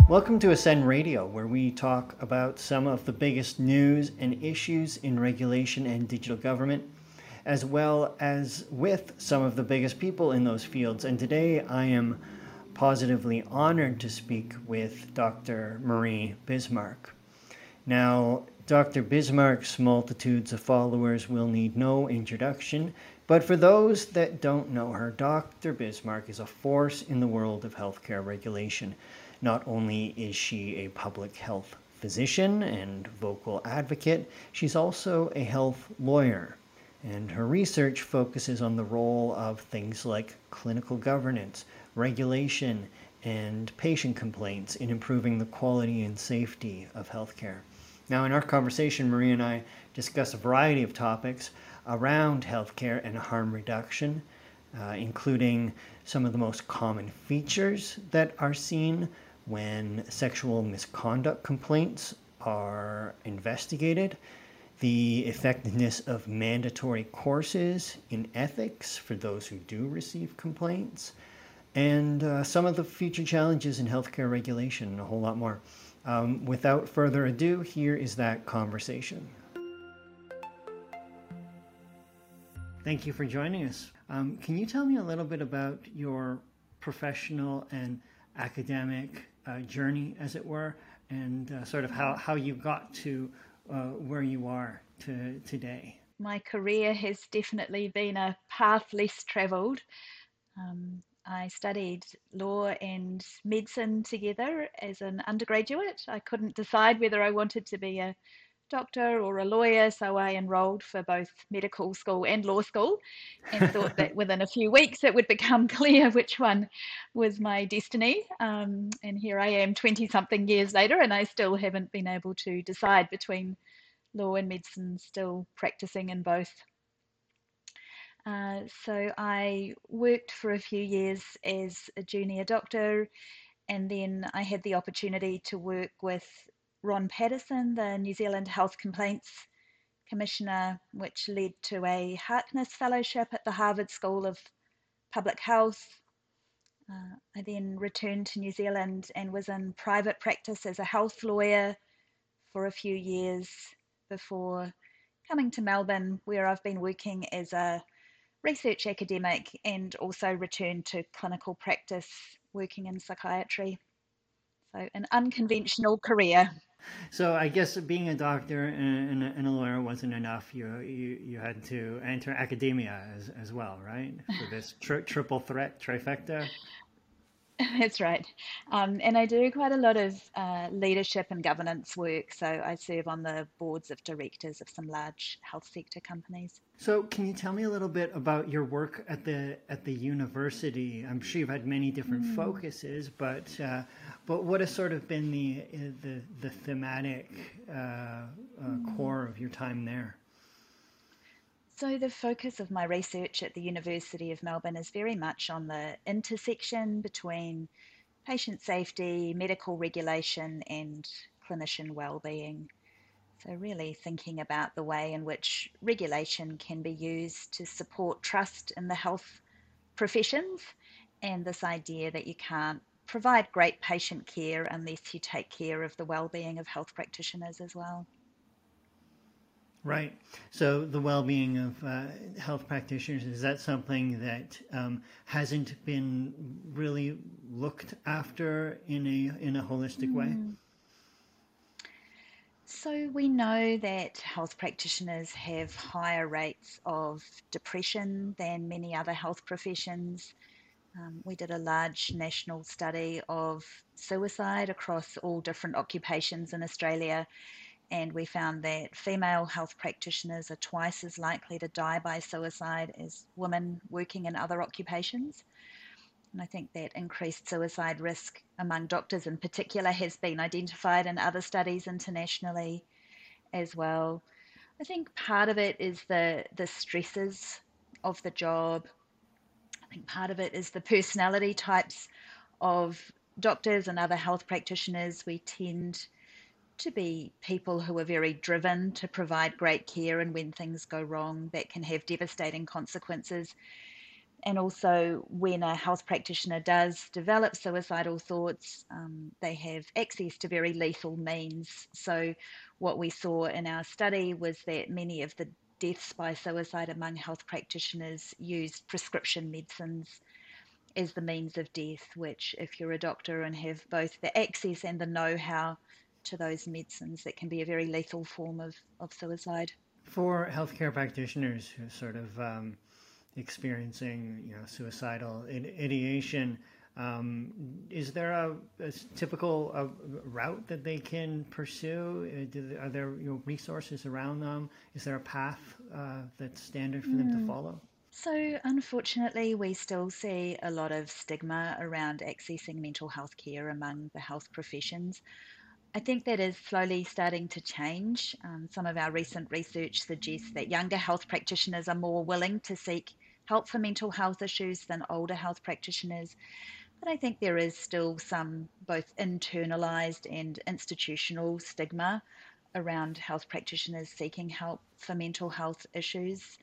Welcome to Ascend Radio, where we talk about some of the biggest news and issues in regulation and digital government, as well as with some of the biggest people in those fields. And today I am positively honored to speak with Dr. Marie Bismarck. Now, Dr. Bismarck's multitudes of followers will need no introduction, but for those that don't know her, Dr. Bismarck is a force in the world of healthcare regulation. Not only is she a public health physician and vocal advocate, she's also a health lawyer. And her research focuses on the role of things like clinical governance, regulation, and patient complaints in improving the quality and safety of healthcare. Now, in our conversation, Marie and I discuss a variety of topics around healthcare and harm reduction, including some of the most common features that are seen when sexual misconduct complaints are investigated, the effectiveness of mandatory courses in ethics for those who do receive complaints, and some of the future challenges in healthcare regulation, and a whole lot more. Without further ado, here is that conversation. Thank you for joining us. Can you tell me a little bit about your professional and academic journey, as it were, and sort of how you got to where you are today? My career has definitely been a path less travelled. I studied law and medicine together as an undergraduate. I couldn't decide whether I wanted to be a doctor or a lawyer, so I enrolled for both medical school and law school and thought that within a few weeks it would become clear which one was my destiny. And here I am 20 something years later, and I still haven't been able to decide between law and medicine, still practicing in both. So I worked for a few years as a junior doctor, and then I had the opportunity to work with Ron Paterson, the New Zealand Health Complaints Commissioner, which led to a Harkness Fellowship at the Harvard School of Public Health. I then returned to New Zealand and was in private practice as a health lawyer for a few years before coming to Melbourne, where I've been working as a research academic and also returned to clinical practice working in psychiatry. So, an unconventional career. So I guess being a doctor and a lawyer wasn't enough. You had to enter academia as well, right? For this triple threat trifecta. That's right. And I do quite a lot of leadership and governance work. So, I serve on the boards of directors of some large health sector companies. So can you tell me a little bit about your work at the university? I'm sure you've had many different Mm. focuses, but what has sort of been the thematic Mm. core of your time there? So, the focus of my research at the University of Melbourne is very much on the intersection between patient safety, medical regulation, and clinician well-being. So, really thinking about the way in which regulation can be used to support trust in the health professions, and this idea that you can't provide great patient care unless you take care of the well-being of health practitioners as well. Right. So the well-being of health practitioners, is that something that hasn't been really looked after in a holistic way? Mm. So we know that health practitioners have higher rates of depression than many other health professions. We did a large national study of suicide across all different occupations in Australia, and we found that female health practitioners are twice as likely to die by suicide as women working in other occupations. And I think that increased suicide risk among doctors in particular has been identified in other studies internationally as well. I think part of it is the stresses of the job. I think part of it is the personality types of doctors and other health practitioners. We tend to be people who are very driven to provide great care, and when things go wrong, that can have devastating consequences. And also, when a health practitioner does develop suicidal thoughts, they have access to very lethal means. So, what we saw in our study was that many of the deaths by suicide among health practitioners used prescription medicines as the means of death, which, if you're a doctor and have both the access and the know how to those medicines, that can be a very lethal form of suicide. For healthcare practitioners who sort of experiencing, suicidal ideation, is there a typical route that they can pursue? Are there resources around them? Is there a path that's standard for them to follow? So, unfortunately, we still see a lot of stigma around accessing mental health care among the health professions. I think that is slowly starting to change. Some of our recent research suggests that younger health practitioners are more willing to seek help for mental health issues than older health practitioners. But I think there is still some both internalized and institutional stigma around health practitioners seeking help for mental health issues.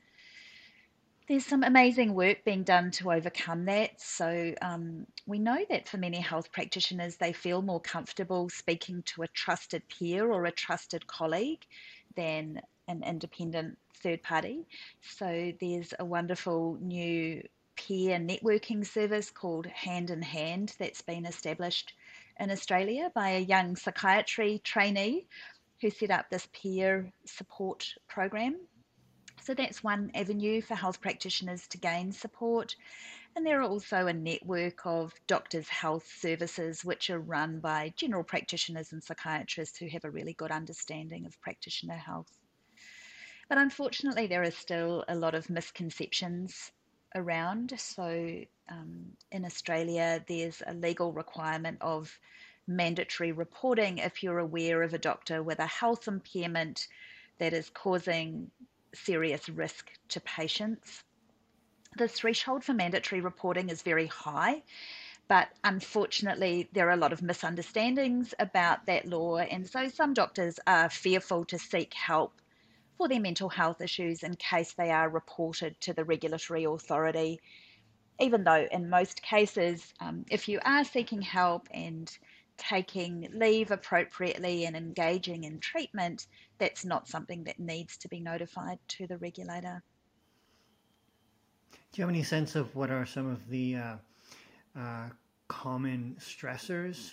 There's some amazing work being done to overcome that. So, we know that for many health practitioners, they feel more comfortable speaking to a trusted peer or a trusted colleague than an independent third party. So, there's a wonderful new peer networking service called Hand in Hand that's been established in Australia by a young psychiatry trainee who set up this peer support program. So that's one avenue for health practitioners to gain support. And there are also a network of doctors' health services which are run by general practitioners and psychiatrists who have a really good understanding of practitioner health. But unfortunately, there are still a lot of misconceptions around. So in Australia, there's a legal requirement of mandatory reporting if you're aware of a doctor with a health impairment that is causing serious risk to patients. The threshold for mandatory reporting is very high, but unfortunately, there are a lot of misunderstandings about that law. And so some doctors are fearful to seek help for their mental health issues in case they are reported to the regulatory authority. Even though, in most cases, if you are seeking help and taking leave appropriately and engaging in treatment, that's not something that needs to be notified to the regulator. Do you have any sense of what are some of the uh, common stressors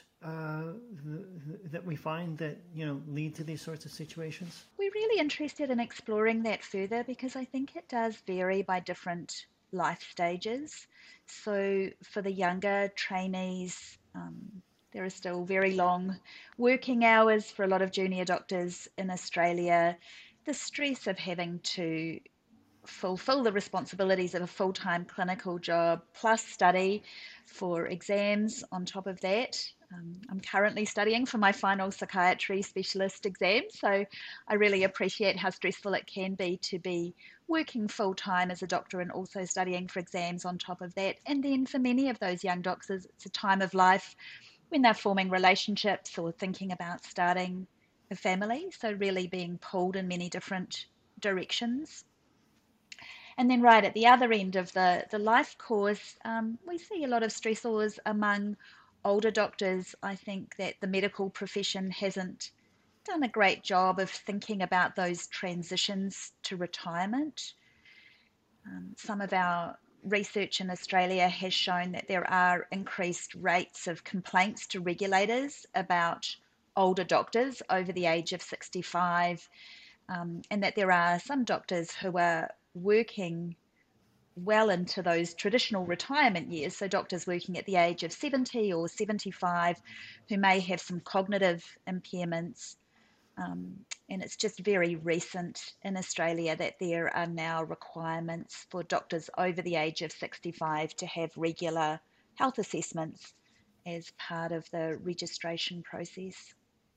that we find that lead to these sorts of situations? We're really interested in exploring that further because I think it does vary by different life stages. So, for the younger trainees, there are still very long working hours for a lot of junior doctors in Australia. The stress of having to fulfill the responsibilities of a full time clinical job plus study for exams on top of that. I'm currently studying for my final psychiatry specialist exam, so I really appreciate how stressful it can be to be working full time as a doctor and also studying for exams on top of that. And then for many of those young doctors, it's a time of life when they're forming relationships or thinking about starting a family, so really being pulled in many different directions. And then right at the other end of the life course, we see a lot of stressors among older doctors. I think that the medical profession hasn't done a great job of thinking about those transitions to retirement. Some of our research in Australia has shown that there are increased rates of complaints to regulators about older doctors over the age of 65, and that there are some doctors who are working well into those traditional retirement years. So, doctors working at the age of 70 or 75 who may have some cognitive impairments. And it's just very recent in Australia that there are now requirements for doctors over the age of 65 to have regular health assessments as part of the registration process.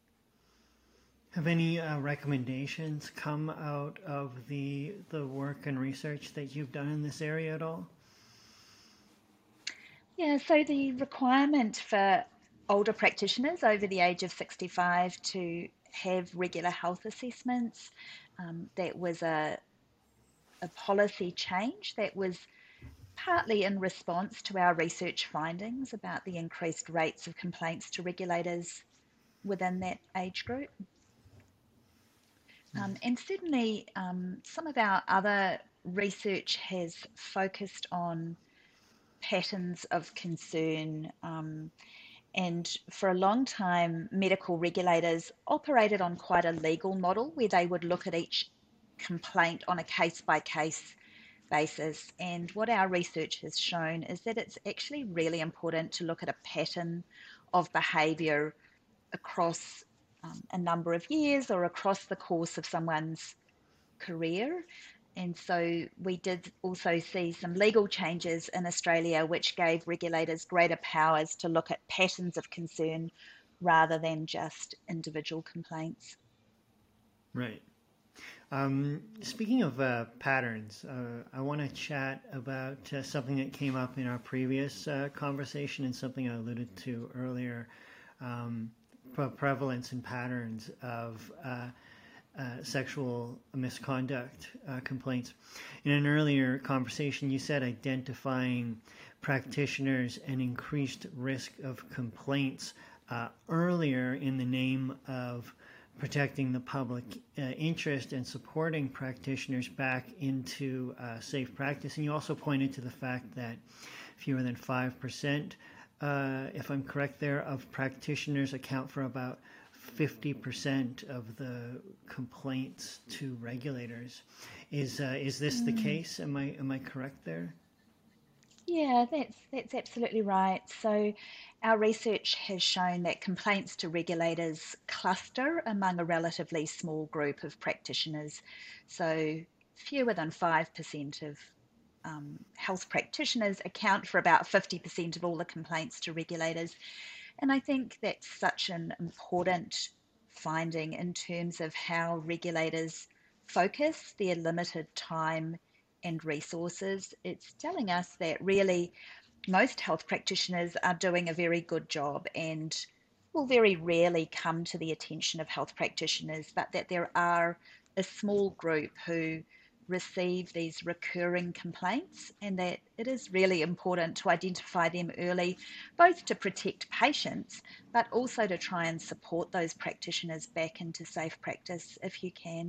Have any recommendations come out of the work and research that you've done in this area at all? Yeah, so the requirement for older practitioners over the age of 65 to have regular health assessments, that was a policy change that was partly in response to our research findings about the increased rates of complaints to regulators within that age group. And certainly, some of our other research has focused on patterns of concern. And for a long time, medical regulators operated on quite a legal model where they would look at each complaint on a case by case basis. And what our research has shown is that it's actually really important to look at a pattern of behaviour across a number of years or across the course of someone's career. And so we did also see some legal changes in Australia which gave regulators greater powers to look at patterns of concern rather than just individual complaints. Right. Speaking of patterns, I want to chat about something that came up in our previous conversation and something I alluded to earlier, prevalence and patterns of sexual misconduct complaints. In an earlier conversation, you said identifying practitioners and increased risk of complaints earlier in the name of protecting the public interest and supporting practitioners back into safe practice. And you also pointed to the fact that fewer than 5%, if I'm correct there, of practitioners account for about 50% of the complaints to regulators. Is this the case? Am I correct there? Yeah, that's absolutely right. So our research has shown that complaints to regulators cluster among a relatively small group of practitioners. So fewer than 5% of health practitioners account for about 50% of all the complaints to regulators. And I think that's such an important finding in terms of how regulators focus their limited time and resources. It's telling us that really most health practitioners are doing a very good job and will very rarely come to the attention of health practitioners, but that there are a small group who receive these recurring complaints, and that it is really important to identify them early, both to protect patients, but also to try and support those practitioners back into safe practice if you can.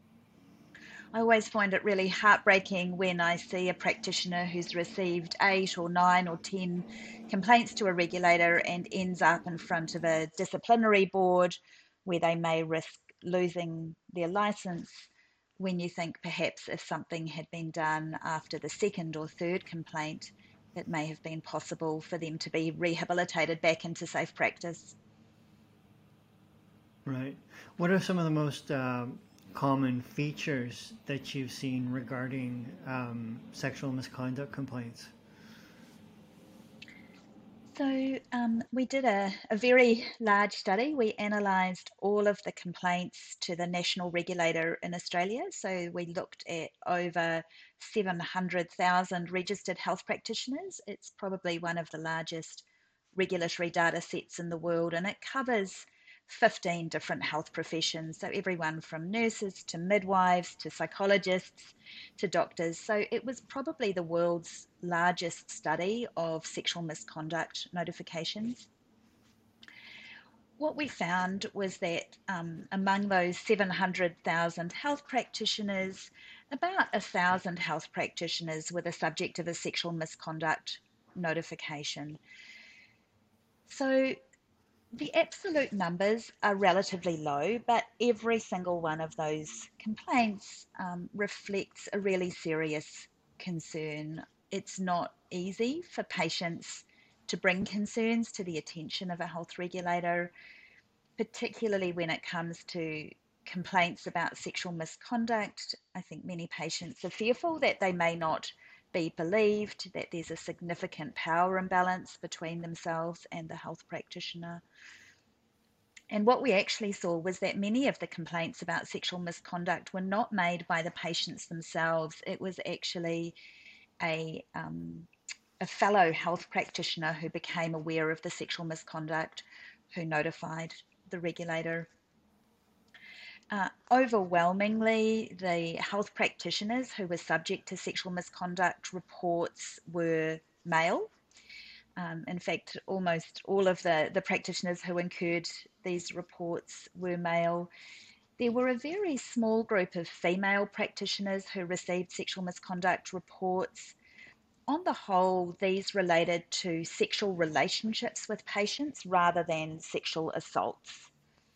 I always find it really heartbreaking when I see a practitioner who's received 8 or 9 or 10 complaints to a regulator and ends up in front of a disciplinary board where they may risk losing their license, when you think perhaps if something had been done after the second or third complaint, it may have been possible for them to be rehabilitated back into safe practice. Right. What are some of the most common features that you've seen regarding sexual misconduct complaints? So we did a very large study. We analysed all of the complaints to the national regulator in Australia. So we looked at over 700,000 registered health practitioners. It's probably one of the largest regulatory data sets in the world, and it covers 15 different health professions. So everyone from nurses to midwives to psychologists to doctors. So it was probably the world's largest study of sexual misconduct notifications. What we found was that among those 700,000 health practitioners, about 1,000 health practitioners were the subject of a sexual misconduct notification. So the absolute numbers are relatively low, but every single one of those complaints reflects a really serious concern. It's not easy for patients to bring concerns to the attention of a health regulator, particularly when it comes to complaints about sexual misconduct. I think many patients are fearful that they may not be believed, that there's a significant power imbalance between themselves and the health practitioner. And what we actually saw was that many of the complaints about sexual misconduct were not made by the patients themselves. It was actually a, um, a fellow health practitioner who became aware of the sexual misconduct who notified the regulator. Overwhelmingly, the health practitioners who were subject to sexual misconduct reports were male. In fact, almost all of the practitioners who incurred these reports were male. There were a very small group of female practitioners who received sexual misconduct reports. On the whole, these related to sexual relationships with patients rather than sexual assaults.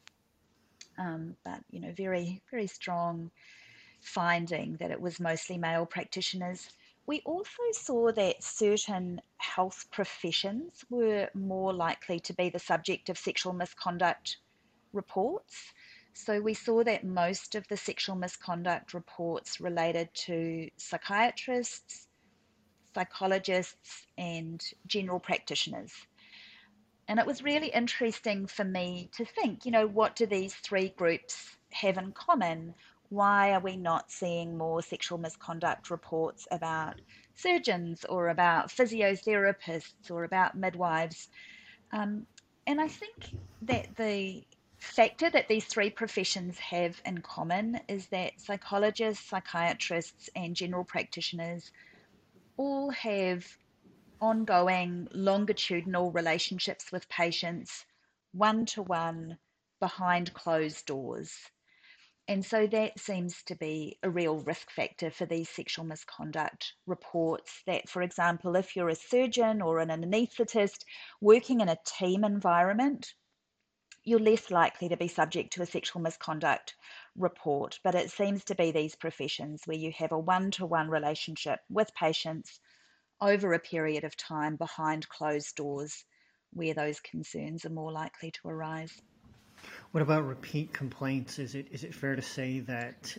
But very very strong finding that it was mostly male practitioners. We also saw that certain health professions were more likely to be the subject of sexual misconduct reports. So we saw that most of the sexual misconduct reports related to psychiatrists, psychologists, and general practitioners. And it was really interesting for me to think, what do these three groups have in common? Why are we not seeing more sexual misconduct reports about surgeons or about physiotherapists or about midwives? Um, and I think that the factor that these three professions have in common is that psychologists, psychiatrists, and general practitioners all have ongoing longitudinal relationships with patients, one to one, behind closed doors. And so that seems to be a real risk factor for these sexual misconduct reports. That, for example, if you're a surgeon or an anaesthetist working in a team environment, you're less likely to be subject to a sexual misconduct report. But it seems to be these professions where you have a one to one relationship with patients over a period of time behind closed doors where those concerns are more likely to arise. What about repeat complaints? Is it fair to say that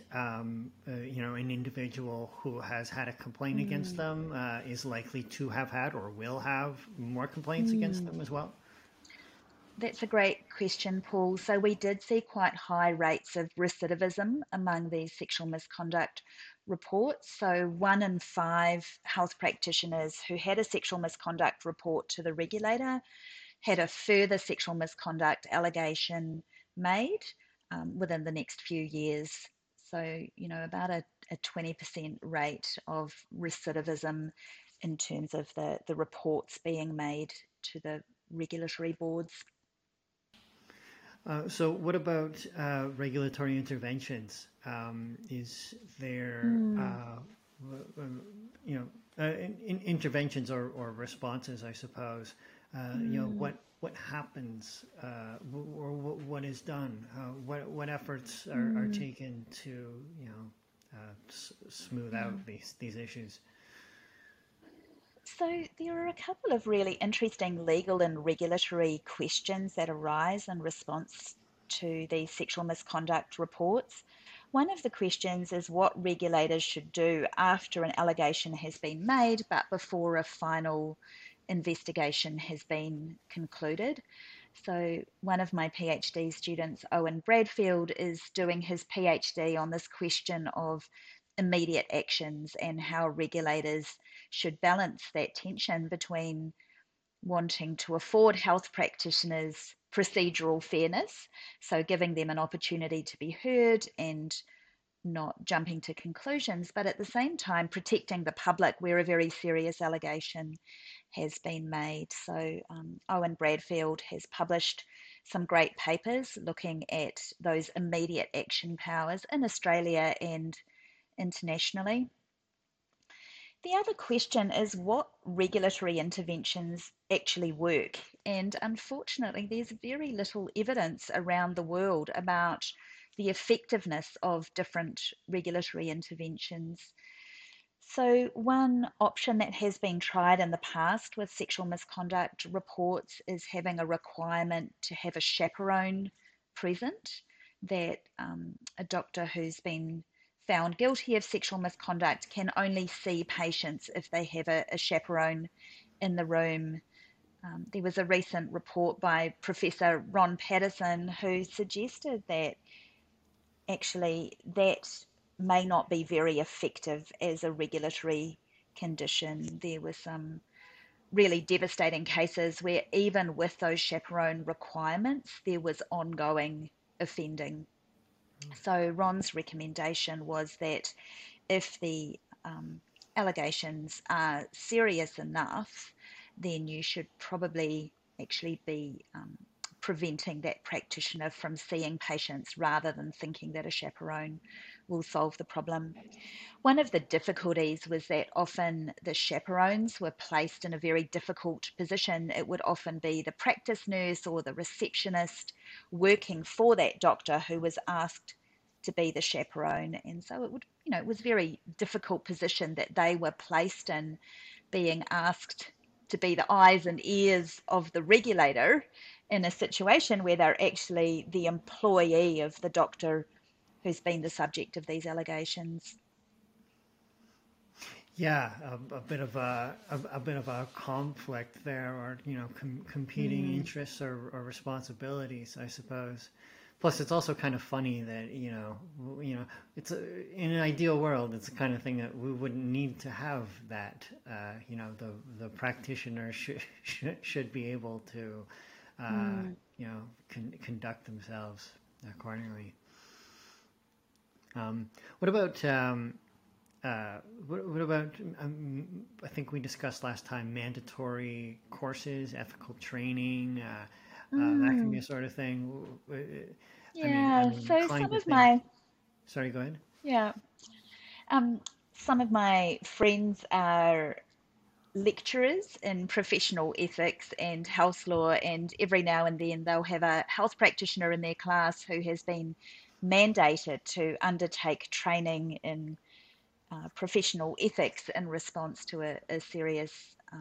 an individual who has had a complaint against Mm, them is likely to have had or will have more complaints against mm. them as well? That's a great question, Paul. So, we did see quite high rates of recidivism among these sexual misconduct reports. So, 1 in 5 health practitioners who had a sexual misconduct report to the regulator had a further sexual misconduct allegation made within the next few years. So, about a 20% rate of recidivism in terms of the reports being made to the regulatory boards. So, what about regulatory interventions? Is there, Mm, you know, interventions or responses, I suppose? mm, What happens or what is done? What efforts are mm. taken to smooth out Mm. these issues? So there are a couple of really interesting legal and regulatory questions that arise in response to these sexual misconduct reports. One of the questions is what regulators should do after an allegation has been made, but before a final investigation has been concluded. So, one of my PhD students, Owen Bradfield, is doing his PhD on this question of immediate actions and how regulators should balance that tension between wanting to afford health practitioners procedural fairness, so giving them an opportunity to be heard and not jumping to conclusions, but at the same time protecting the public where a very serious allegation has been made. So, Owen Bradfield has published some great papers looking at those immediate action powers in Australia and internationally. The other question is what regulatory interventions actually work. And unfortunately, there's very little evidence around the world about the effectiveness of different regulatory interventions. So, one option that has been tried in the past with sexual misconduct reports is having a requirement to have a chaperone present, that a doctor who's been found guilty of sexual misconduct can only see patients if they have a chaperone in the room. There was a recent report by Professor Ron Patterson who suggested that actually that may not be very effective as a regulatory condition. There were some really devastating cases where, even with those chaperone requirements, there was ongoing offending. So Ron's recommendation was that if the allegations are serious enough, then you should probably actually be preventing that practitioner from seeing patients rather than thinking that a chaperone will solve the problem. One of the difficulties was that often the chaperones were placed in a very difficult position. It would often be the practice nurse or the receptionist working for that doctor who was asked to be the chaperone. And so it would, it was a very difficult position that they were placed in, being asked to be the eyes and ears of the regulator in a situation where they're actually the employee of the doctor who's been the subject of these allegations. Yeah, a bit of a bit of a conflict there, or competing interests or responsibilities, I suppose. Plus, it's also kind of funny that it's in an ideal world, it's the kind of thing that we wouldn't need to have that. The practitioner should be able to conduct themselves accordingly. What about what about? I think we discussed last time mandatory courses, ethical training. That can be a sort of thing. Yeah, I'm so inclined some to of think. my Sorry, go ahead. yeah, um, some of my friends are lecturers in professional ethics and health law, and every now and then they'll have a health practitioner in their class who has been mandated to undertake training in professional ethics in response to a serious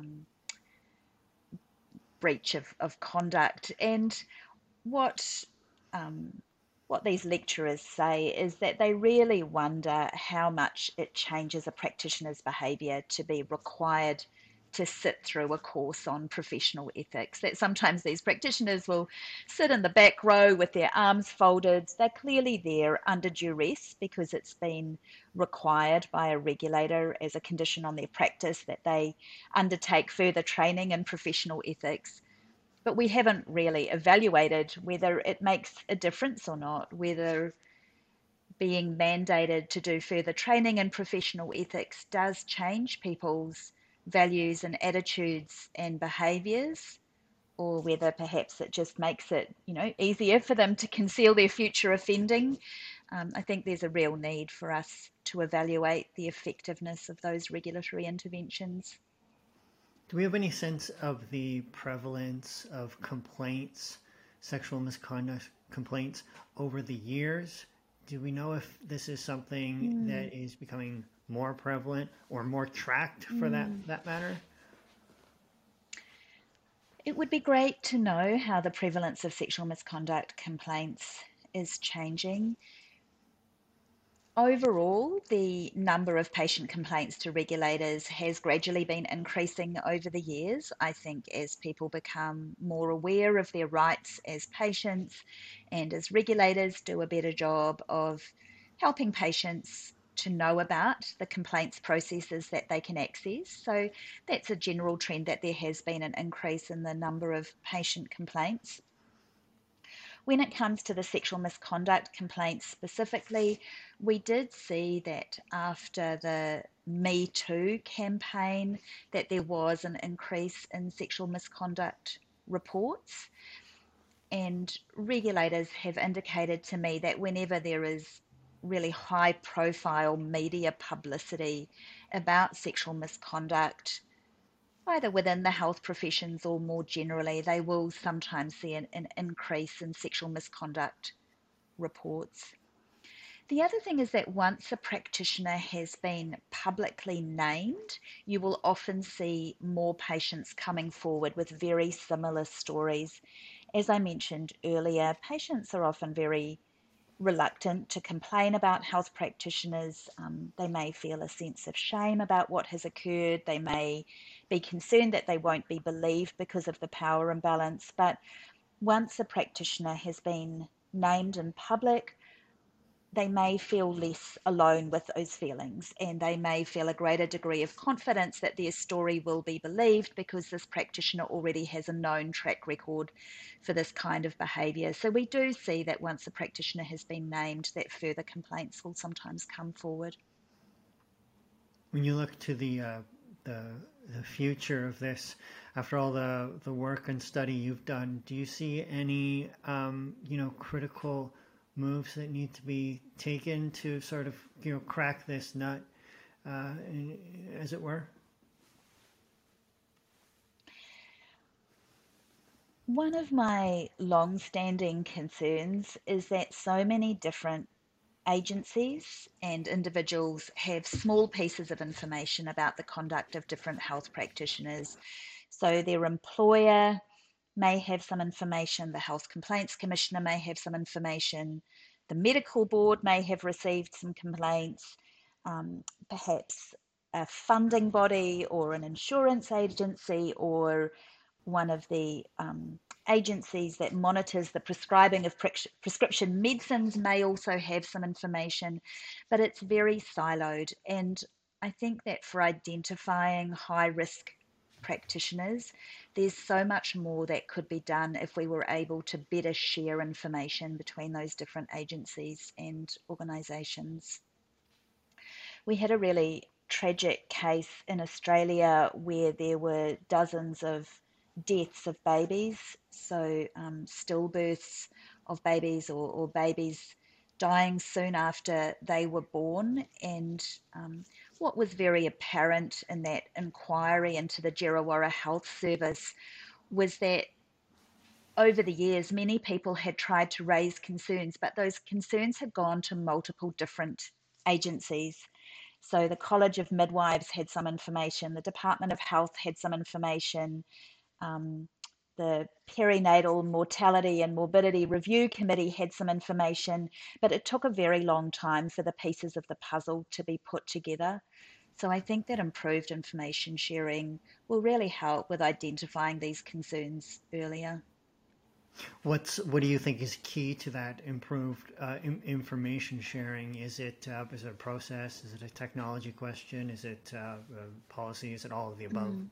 breach of conduct. And what um, what these lecturers say is that they really wonder how much it changes a practitioner's behaviour to be required to sit through a course on professional ethics. That sometimes these practitioners will sit in the back row with their arms folded. They're clearly there under duress because it's been required by a regulator as a condition on their practice that they undertake further training in professional ethics, but we haven't really evaluated whether it makes a difference or not, whether being mandated to do further training in professional ethics does change people's values and attitudes and behaviours, or whether perhaps it just makes it, easier for them to conceal their future offending. I think there's a real need for us to evaluate the effectiveness of those regulatory interventions. Do we have any sense of the prevalence of complaints, sexual misconduct complaints over the years? Do we know if this is something that is becoming more prevalent or more tracked for that matter? It would be great to know how the prevalence of sexual misconduct complaints is changing. Overall, the number of patient complaints to regulators has gradually been increasing over the years. I think as people become more aware of their rights as patients and as regulators do a better job of helping patients to know about the complaints processes that they can access. So that's a general trend, that there has been an increase in the number of patient complaints. When it comes to the sexual misconduct complaints specifically, we did see that after the Me Too campaign that there was an increase in sexual misconduct reports, and regulators have indicated to me that whenever there is really high profile media publicity about sexual misconduct, either within the health professions or more generally, they will sometimes see an increase in sexual misconduct reports. The other thing is that once a practitioner has been publicly named, you will often see more patients coming forward with very similar stories. As I mentioned earlier, patients are often very reluctant to complain about health practitioners. They may feel a sense of shame about what has occurred. They may be concerned that they won't be believed because of the power imbalance. But once a practitioner has been named in public, they may feel less alone with those feelings, and they may feel a greater degree of confidence that their story will be believed because this practitioner already has a known track record for this kind of behaviour. So we do see that once a practitioner has been named, that further complaints will sometimes come forward. When you look to the the future of this, after all the work and study you've done, do you see any critical moves that need to be taken to sort of crack this nut, uh, as it were? One of my long-standing concerns is that so many different agencies and individuals have small pieces of information about the conduct of different health practitioners. So their employer may have some information, the Health Complaints Commissioner may have some information, the medical board may have received some complaints, perhaps a funding body or an insurance agency or one of the agencies that monitors the prescribing of prescription medicines may also have some information, but it's very siloed. And I think that for identifying high risk practitioners, there's so much more that could be done if we were able to better share information between those different agencies and organisations. We had a really tragic case in Australia where there were dozens of deaths of babies, so stillbirths of babies or babies dying soon after they were born. And what was very apparent in that inquiry into the Djerrawurra Health Service was that over the years, many people had tried to raise concerns, but those concerns had gone to multiple different agencies. So the College of Midwives had some information, the Department of Health had some information, um, the Perinatal Mortality and Morbidity Review Committee had some information, but it took a very long time for the pieces of the puzzle to be put together. So I think that improved information sharing will really help with identifying these concerns earlier. What do you think is key to that improved information sharing? Is it a process? Is it a technology question? Is it policy? Is it all of the above? Mm.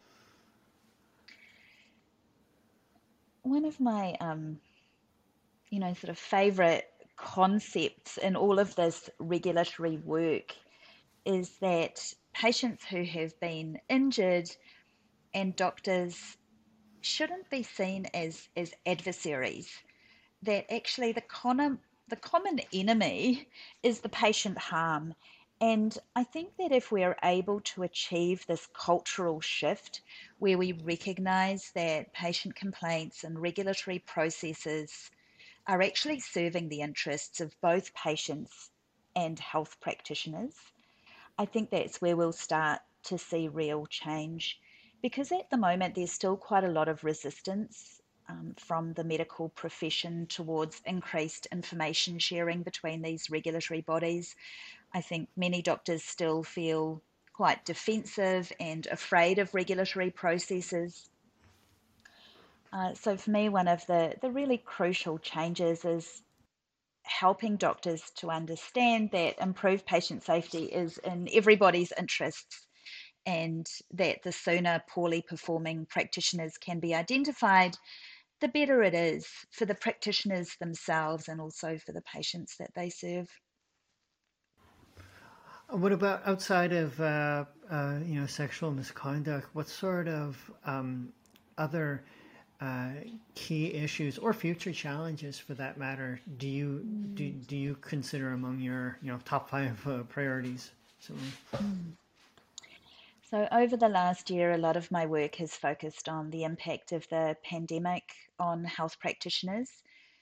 One of my sort of favorite concepts in all of this regulatory work is that patients who have been injured and doctors shouldn't be seen as adversaries, that actually the common enemy is the patient harm. And I think that if we're able to achieve this cultural shift where we recognize that patient complaints and regulatory processes are actually serving the interests of both patients and health practitioners, I think that's where we'll start to see real change. Because at the moment, there's still quite a lot of resistance from the medical profession towards increased information sharing between these regulatory bodies. I think many doctors still feel quite defensive and afraid of regulatory processes. So for me, one of the really crucial changes is helping doctors to understand that improved patient safety is in everybody's interests, and that the sooner poorly performing practitioners can be identified, the better it is for the practitioners themselves and also for the patients that they serve. What about outside of sexual misconduct? What sort of other uh, key issues or future challenges, for that matter, do you consider among your top five priorities? So, So, over the last year, a lot of my work has focused on the impact of the pandemic on health practitioners.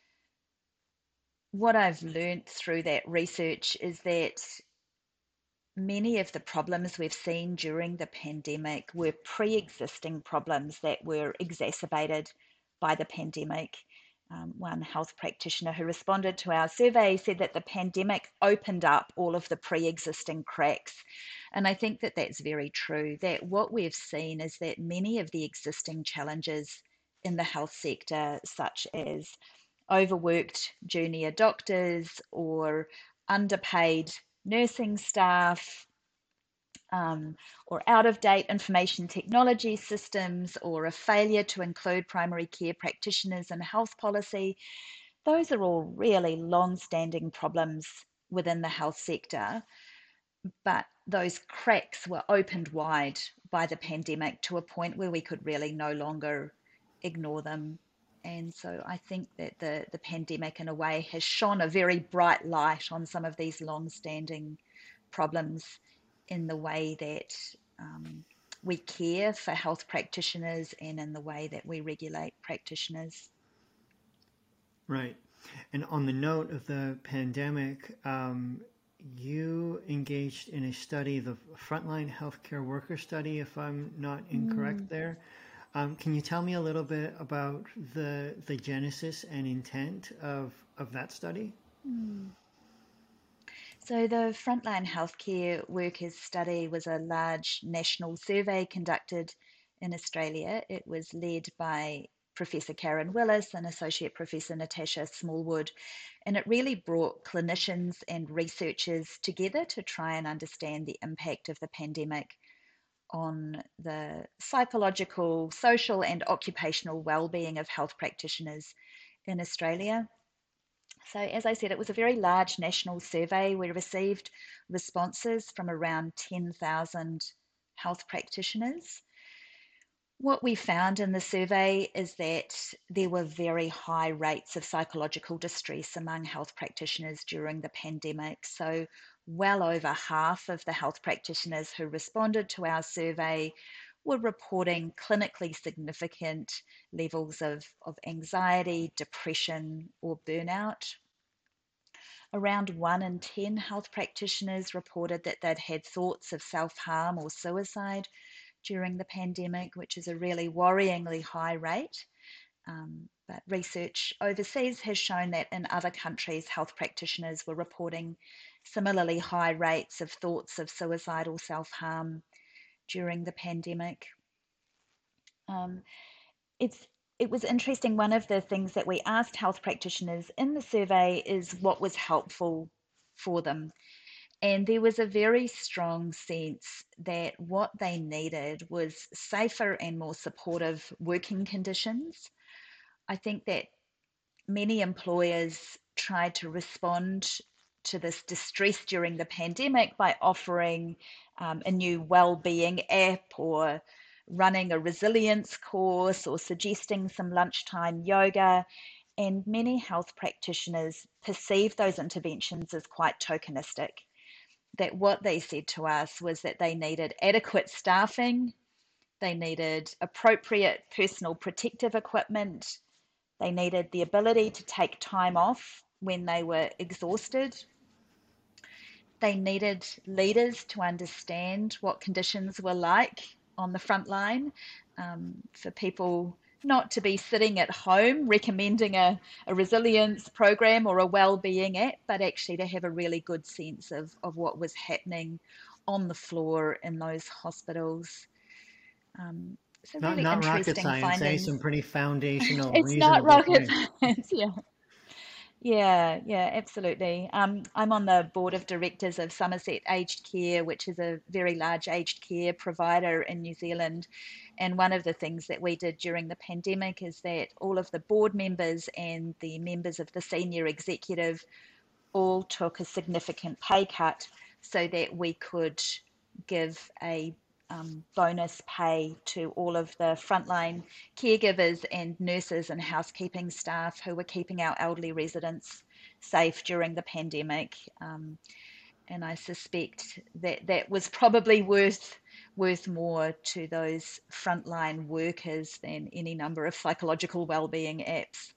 What I've learned through that research is that many of the problems we've seen during the pandemic were pre existing problems that were exacerbated by the pandemic. One health practitioner who responded to our survey said that the pandemic opened up all of the pre existing cracks. And I think that that's very true. That what we've seen is that many of the existing challenges in the health sector, such as overworked junior doctors or underpaid nursing staff, or out of date information technology systems, or a failure to include primary care practitioners in health policy. Those are all really long standing problems within the health sector, but those cracks were opened wide by the pandemic to a point where we could really no longer ignore them. And so I think that the pandemic, in a way, has shone a very bright light on some of these long standing problems in the way that um, we care for health practitioners and in the way that we regulate practitioners. Right. And on the note of the pandemic, you engaged in a study, the frontline healthcare worker study, if I'm not incorrect Mm. there. Can you tell me a little bit about the genesis and intent of that study? Mm. So, the Frontline Healthcare Workers Study was a large national survey conducted in Australia. It was led by Professor Karen Willis and Associate Professor Natasha Smallwood, and it really brought clinicians and researchers together to try and understand the impact of the pandemic on the psychological, social, and occupational well-being of health practitioners in Australia. So, as I said, it was a very large national survey. We received responses from around 10,000 health practitioners. What we found in the survey is that there were very high rates of psychological distress among health practitioners during the pandemic. So, well over half of the health practitioners who responded to our survey were reporting clinically significant levels of anxiety, depression, or burnout. Around 1 in 10 health practitioners reported that they'd had thoughts of self harm or suicide during the pandemic, which is a really worryingly high rate. But research overseas has shown that in other countries, health practitioners were reporting similarly high rates of thoughts of suicide or self harm during the pandemic. Um, it's it was interesting. One of the things that we asked health practitioners in the survey is what was helpful for them. And there was a very strong sense that what they needed was safer and more supportive working conditions. I think that many employers tried to respond to this distress during the pandemic by offering a new well-being app or running a resilience course or suggesting some lunchtime yoga. And many health practitioners perceived those interventions as quite tokenistic. That what they said to us was that they needed adequate staffing, they needed appropriate personal protective equipment, they needed the ability to take time off when they were exhausted. They needed leaders to understand what conditions were like on the front line, for people not to be sitting at home recommending a resilience program or a well-being app, but actually to have a really good sense of what was happening on the floor in those hospitals. Um, so really Not rocket interesting science, eh? findings. Some pretty foundational, It's not reasonable rocket things. science, yeah. Yeah, absolutely. I'm on the board of directors of Somerset Aged Care, which is a very large aged care provider in New Zealand. And one of the things that we did during the pandemic is that all of the board members and the members of the senior executive all took a significant pay cut so that we could give a bonus pay to all of the frontline caregivers and nurses and housekeeping staff who were keeping our elderly residents safe during the pandemic. And I suspect that that was probably worth more to those frontline workers than any number of psychological wellbeing apps.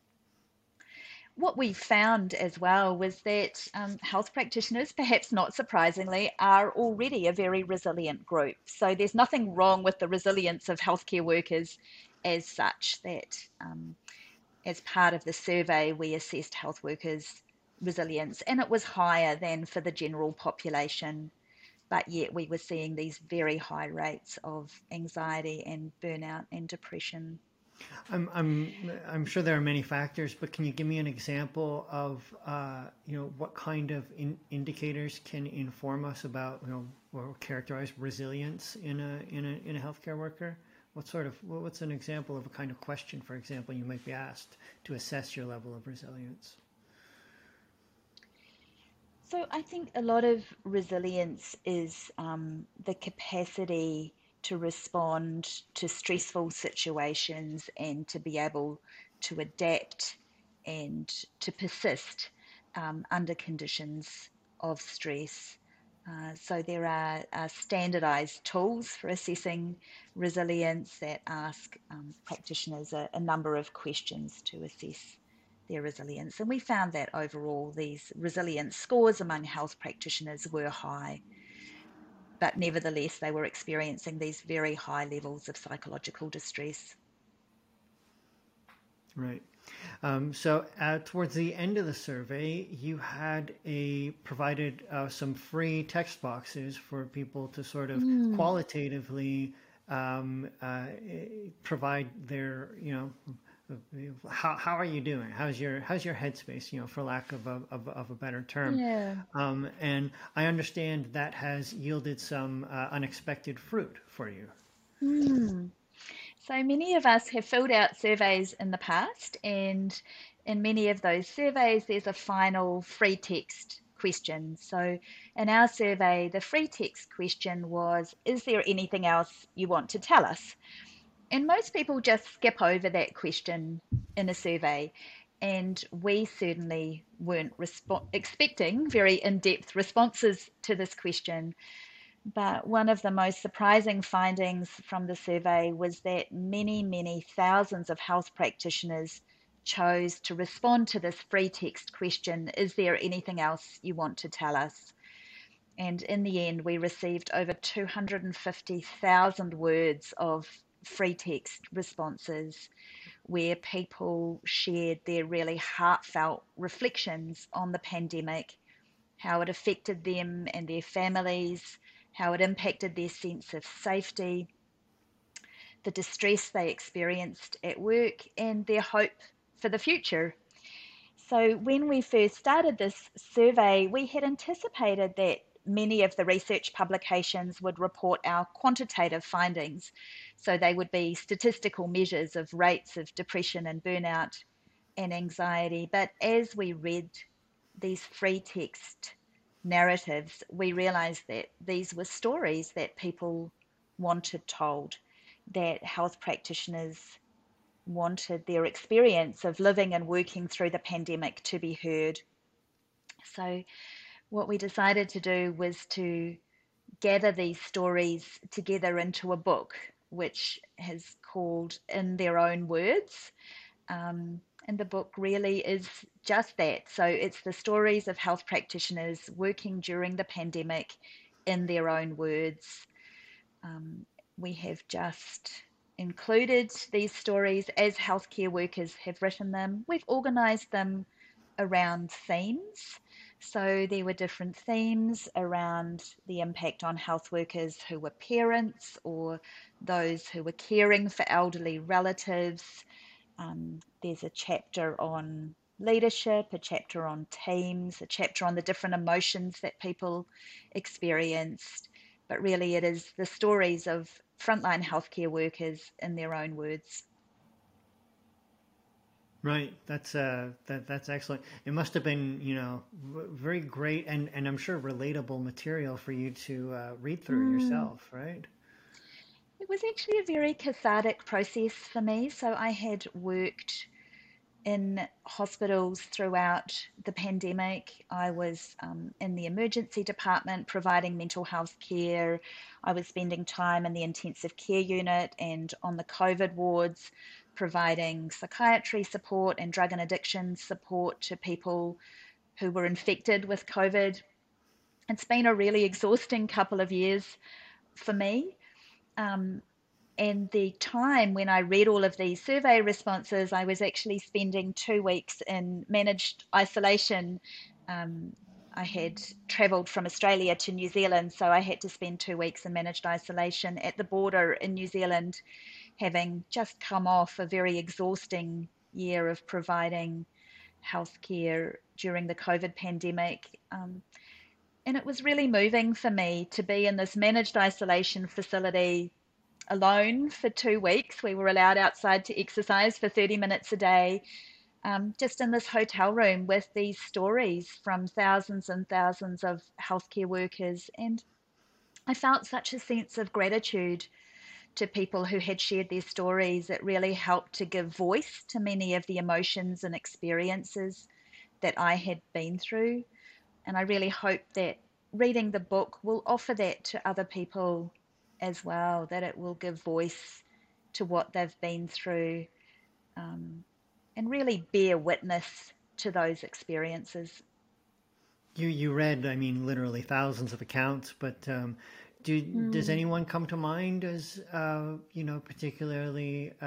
What we found as well was that health practitioners, perhaps not surprisingly, are already a very resilient group. So there's nothing wrong with the resilience of healthcare workers as such. That as part of the survey, we assessed health workers' resilience, and it was higher than for the general population. But yet we were seeing these very high rates of anxiety and burnout and depression. I'm sure there are many factors, but can you give me an example of what kind of indicators can inform us about or characterize resilience in a healthcare worker? What's an example of a kind of question, for example, you might be asked to assess your level of resilience? So I think a lot of resilience is the capacity to respond to stressful situations and to be able to adapt and to persist under conditions of stress. So there are standardized tools for assessing resilience that ask practitioners a number of questions to assess their resilience. And we found that overall these resilience scores among health practitioners were high, but nevertheless they were experiencing these very high levels of psychological distress. Right. So towards the end of the survey, you had provided some free text boxes for people to sort of Mm. qualitatively provide their, how are you doing? How's your headspace? For lack of a better term. Yeah. And I understand that has yielded some unexpected fruit for you. Mm. So many of us have filled out surveys in the past, and in many of those surveys, there's a final free text question. So in our survey, the free text question was, is there anything else you want to tell us? And most people just skip over that question in a survey. And we certainly weren't expecting very in depth responses to this question. But one of the most surprising findings from the survey was that many, many thousands of health practitioners chose to respond to this free text question, is there anything else you want to tell us? And in the end, we received over 250,000 words of free text responses where people shared their really heartfelt reflections on the pandemic, how it affected them and their families, how it impacted their sense of safety, the distress they experienced at work, and their hope for the future. So, when we first started this survey, we had anticipated that many of the research publications would report our quantitative findings. So, they would be statistical measures of rates of depression and burnout and anxiety. But as we read these free text narratives, we realized that these were stories that people wanted told, that health practitioners wanted their experience of living and working through the pandemic to be heard. So, what we decided to do was to gather these stories together into a book, which is called In Their Own Words. And the book really is just that. So, it's the stories of health practitioners working during the pandemic in their own words. Um, we have just included these stories as healthcare workers have written them. We've organised them around themes. So there were different themes around the impact on health workers who were parents or those who were caring for elderly relatives. There's a chapter on leadership, a chapter on teams, a chapter on the different emotions that people experienced. But really, it is the stories of frontline healthcare workers in their own words. Right. That's excellent. It must have been, very great and I'm sure relatable material for you to read through Mm. yourself, right? It was actually a very cathartic process for me. So I had worked in hospitals throughout the pandemic. I was in the emergency department providing mental health care. I was spending time in the intensive care unit and on the COVID wards, providing psychiatry support and drug and addiction support to people who were infected with COVID. It's been a really exhausting couple of years for me. Um, and the time when I read all of these survey responses, I was actually spending 2 weeks in managed isolation. Um, I had travelled from Australia to New Zealand, so I had to spend 2 weeks in managed isolation at the border in New Zealand, having just come off a very exhausting year of providing healthcare during the COVID pandemic. And it was really moving for me to be in this managed isolation facility alone for 2 weeks. We were allowed outside to exercise for 30 minutes a day, just in this hotel room with these stories from thousands and thousands of healthcare workers. And I felt such a sense of gratitude to people who had shared their stories. It really helped to give voice to many of the emotions and experiences that I had been through. And I really hope that reading the book will offer that to other people as well, that it will give voice to what they've been through, um, and really bear witness to those experiences. You read, I mean, literally thousands of accounts, but does Mm, anyone come to mind as particularly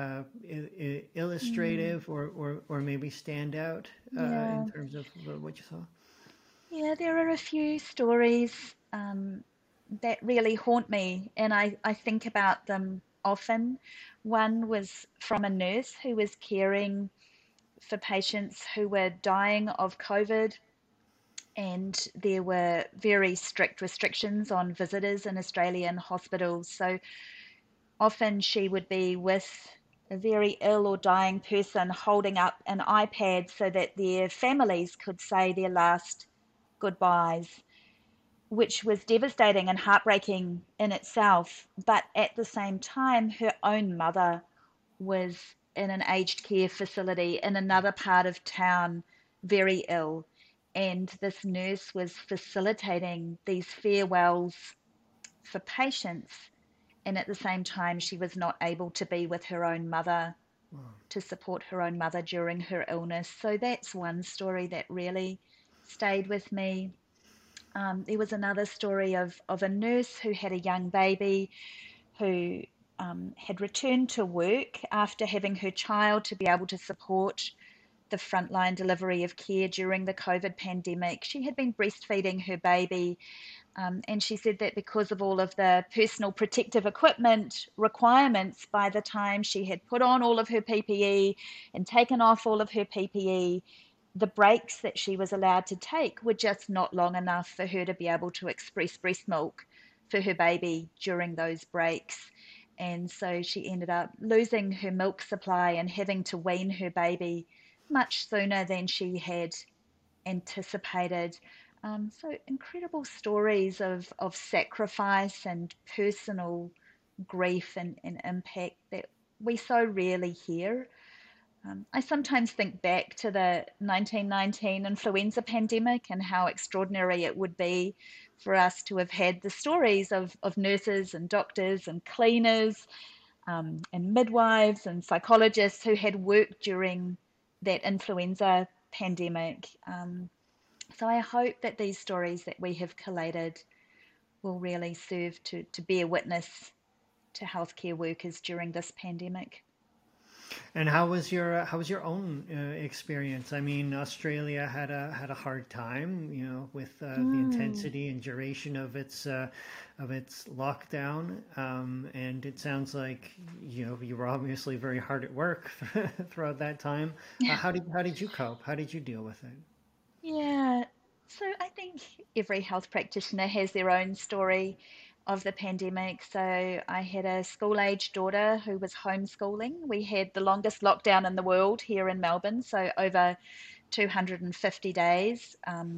mm, illustrative or maybe stand out in yeah, terms of what you saw? yeah, there are a few stories that really haunt me, and I think about them often. One was from a nurse who was caring for patients who were dying of COVID, and there were very strict restrictions on visitors in Australian hospitals. So often she would be with a very ill or dying person holding up an iPad so that their families could say their last goodbyes, which was devastating and heartbreaking in itself. But at the same time, her own mother was in an aged care facility in another part of town, very ill. And this nurse was facilitating these farewells for patients. And at the same time, she was not able to be with her own mother, Wow. to support her own mother during her illness. So that's one story that really stayed with me. There was another story of a nurse who had a young baby who had returned to work after having her child to be able to support the frontline delivery of care during the COVID pandemic. She had been breastfeeding her baby, and she said that because of all of the personal protective equipment requirements, by the time she had put on all of her PPE and taken off all of her PPE, the breaks that she was allowed to take were just not long enough for her to be able to express breast milk for her baby during those breaks. And so she ended up losing her milk supply and having to wean her baby much sooner than she had anticipated. So incredible stories of sacrifice and personal grief and impact that we so rarely hear. I sometimes think back to the 1919 influenza pandemic and how extraordinary it would be for us to have had the stories of nurses and doctors and cleaners, and midwives and psychologists who had worked during that influenza pandemic. So I hope that these stories that we have collated will really serve to bear witness to healthcare workers during this pandemic. And how was your own experience? I mean, Australia had a hard time, with the Mm, intensity and duration of its lockdown. And it sounds like you were obviously very hard at work throughout that time. How did you cope? How did you deal with it? yeah. So I think every health practitioner has their own story of the pandemic. So I had a school age daughter who was homeschooling. We had the longest lockdown in the world here in Melbourne, so over 250 days,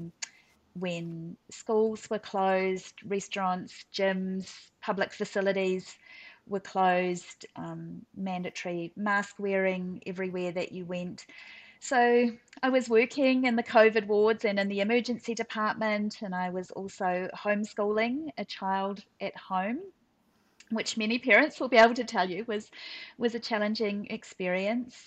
when schools were closed, restaurants, gyms, public facilities were closed, mandatory mask wearing everywhere that you went. So I was working in the COVID wards and in the emergency department, and I was also homeschooling a child at home, which many parents will be able to tell you was a challenging experience.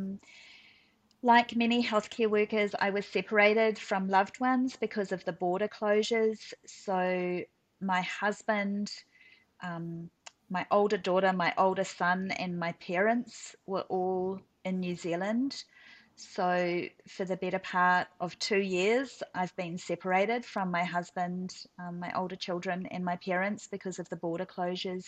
Like many healthcare workers, I was separated from loved ones because of the border closures. So my husband, um, my older daughter, my older son, and my parents were all in New Zealand. So, for the better part of 2 years, I've been separated from my husband, my older children, and my parents because of the border closures.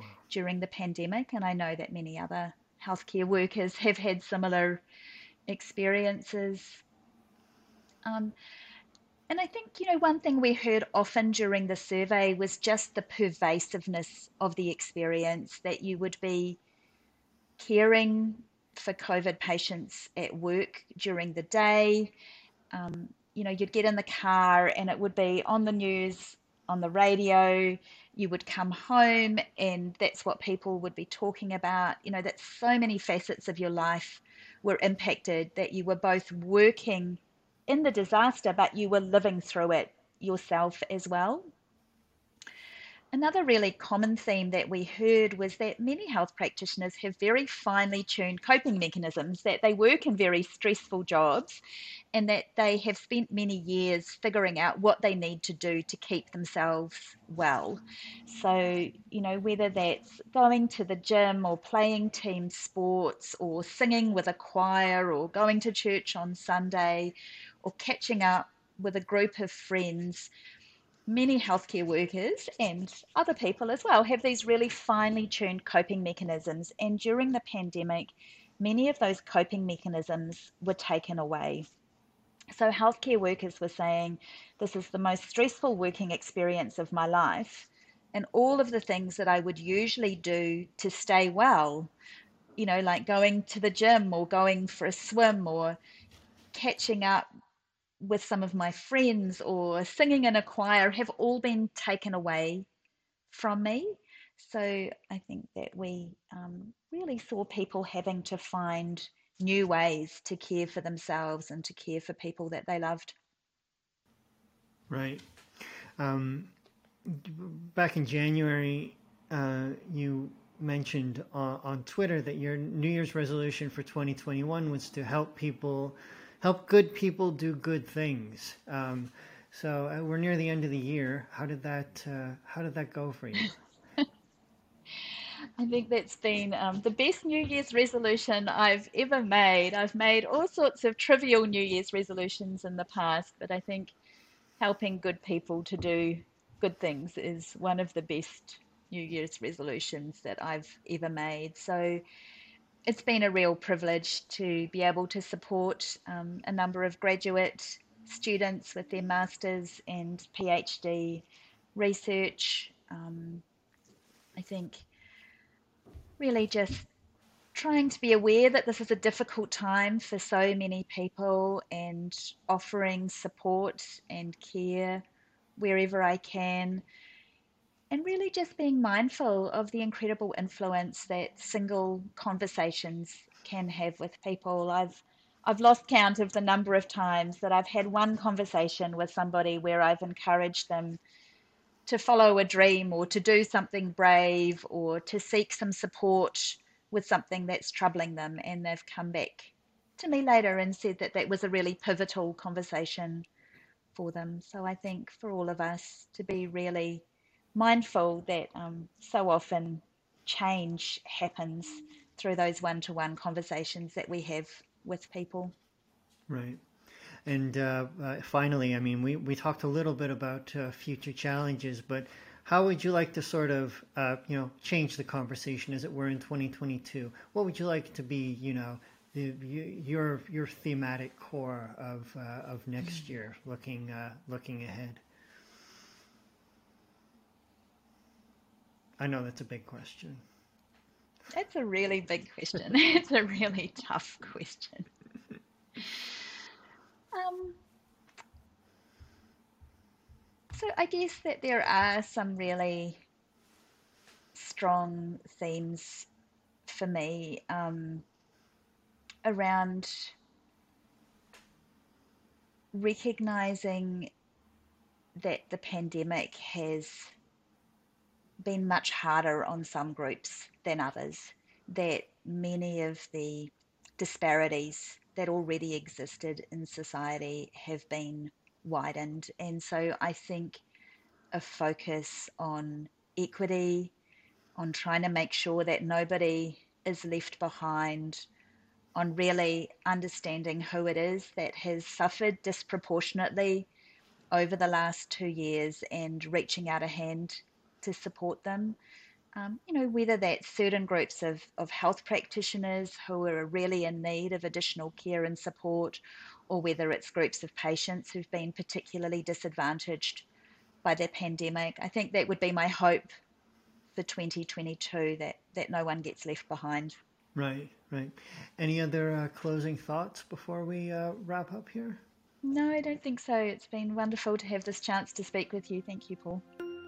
during the pandemic. And I know that many other healthcare workers have had similar experiences. Um, and I think, one thing we heard often during the survey was just the pervasiveness of the experience, that you would be caring for COVID patients at work during the day. You'd get in the car and it would be on the news, on the radio. You would come home and that's what people would be talking about. That so many facets of your life were impacted, that you were both working in the disaster, but you were living through it yourself as well. Another really common theme that we heard was that many health practitioners have very finely tuned coping mechanisms, that they work in very stressful jobs and that they have spent many years figuring out what they need to do to keep themselves well. So, whether that's going to the gym or playing team sports or singing with a choir or going to church on Sunday or catching up with a group of friends, many healthcare workers and other people as well have these really finely tuned coping mechanisms. And during the pandemic, many of those coping mechanisms were taken away. So, healthcare workers were saying, this is the most stressful working experience of my life. And all of the things that I would usually do to stay well, like going to the gym or going for a swim or catching up with some of my friends or singing in a choir, have all been taken away from me. So I think that we really saw people having to find new ways to care for themselves and to care for people that they loved. Right. Back in January, you mentioned on Twitter that your New Year's resolution for 2021 was to help good people do good things. So we're near the end of the year. How did that go for you? I think that's been the best New Year's resolution I've ever made. I've made all sorts of trivial New Year's resolutions in the past, but I think helping good people to do good things is one of the best New Year's resolutions that I've ever made. So it's been a real privilege to be able to support a number of graduate students with their masters and PhD research. I think really just trying to be aware that this is a difficult time for so many people and offering support and care wherever I can, and really just being mindful of the incredible influence that single conversations can have with people. I've lost count of the number of times that I've had one conversation with somebody where I've encouraged them to follow a dream or to do something brave or to seek some support with something that's troubling them, and they've come back to me later and said that that was a really pivotal conversation for them. So I think for all of us to be really mindful that so often change happens through those one-to-one conversations that we have with people. Right. And finally, I mean, we talked a little bit about future challenges, but how would you like to sort of, change the conversation, as it were, in 2022? What would you like to be, your thematic core of next year, looking ahead? I know that's a big question. That's a really big question. It's a really tough question. So I guess that there are some really strong themes for me around recognizing that the pandemic has been much harder on some groups than others, that many of the disparities that already existed in society have been widened. And so I think a focus on equity, on trying to make sure that nobody is left behind, on really understanding who it is that has suffered disproportionately over the last 2 years and reaching out a hand to support them. Whether that's certain groups of health practitioners who are really in need of additional care and support, or whether it's groups of patients who've been particularly disadvantaged by the pandemic. I think that would be my hope for 2022, that no one gets left behind. Right, right. Any other closing thoughts before we wrap up here? No, I don't think so. It's been wonderful to have this chance to speak with you. Thank you, Paul.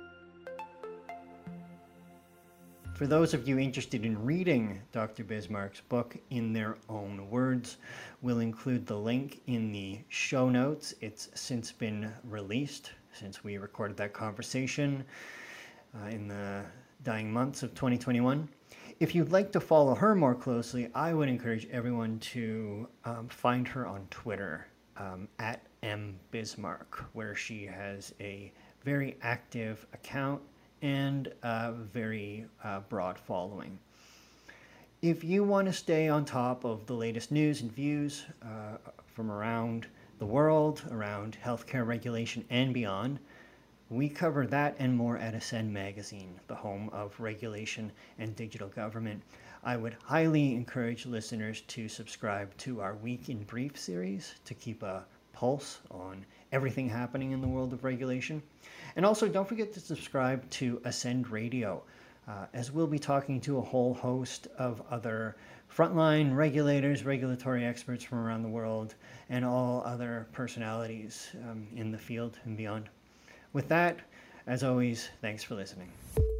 For those of you interested in reading Dr. Bismarck's book in their own words, we'll include the link in the show notes. It's since been released since we recorded that conversation in the dying months of 2021. If you'd like to follow her more closely, I would encourage everyone to find her on Twitter at mbismarck, where she has a very active account and a very broad following. If you want to stay on top of the latest news and views from around the world, around healthcare regulation and beyond, we cover that and more at Ascend Magazine, the home of regulation and digital government. I would highly encourage listeners to subscribe to our Week in Brief series to keep a pulse on everything happening in the world of regulation. And also, don't forget to subscribe to Ascend Radio, as we'll be talking to a whole host of other frontline regulators, regulatory experts from around the world, and all other personalities in the field and beyond. With that, as always, thanks for listening.